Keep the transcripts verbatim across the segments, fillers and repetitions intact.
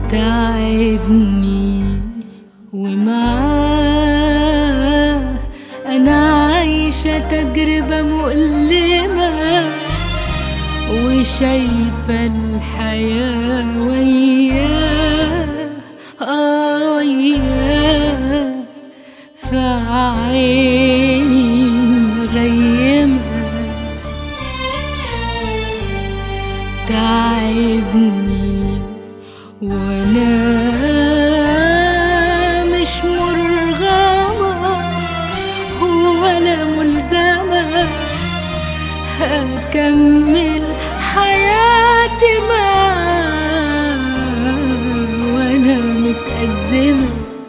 تعبني ومعاه أنا عايشة تجربة مؤلمة، وشايفة الحياة وياه آه وياه في عيني مغيمة. تعبني وانا مش مرغمة ولا ملزمة هكمل حياتي معاه وانا متأزمة.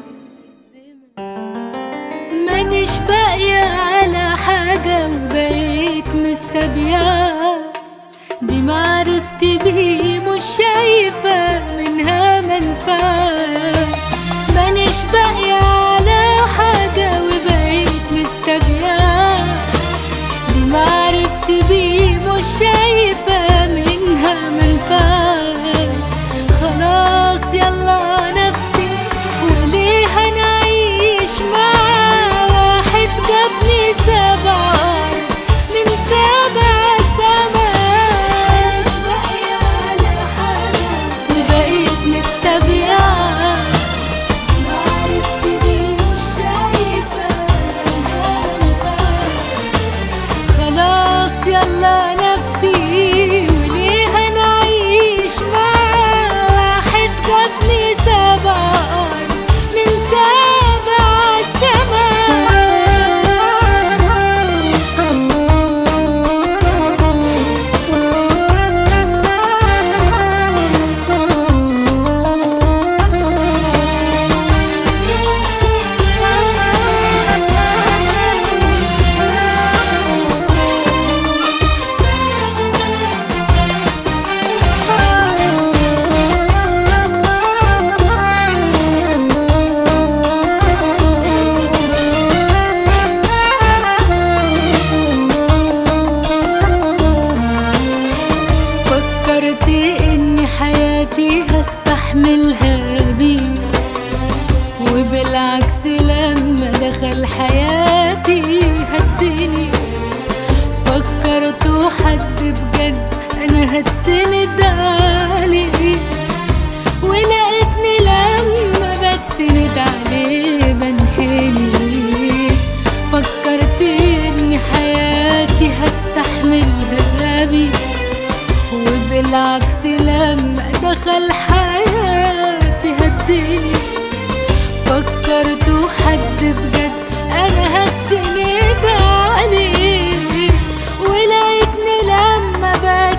مانيش باقية على حاجة وبقيت مستبيعة، دي معرفتي بيه مش شايفة منها منفعة. مانيش باقية على حاجة وبقيت مستبيعة، دي معرفتي بيه مش شايفة منها منفعة. خلاص يلا نفسي وليه هنعيش مع واحد جابني سبع من سبع سما. يلا نفسي وليه هنعيش مع واحد جابني سبع من سبع سما. فكرت إني حياتي هستحملها بيه، وبالعكس لما دخل حياتي هدني. فكرت حد بجد أنا هتسند عليه، ولقيتني لما بتسند عليه بنحني. فكرت إني حياتي هستحملها بيه، وبالعكس لما دخل حياتي هدني. فكرت حد بجد أنا هتسند عليه، ولقيتني لما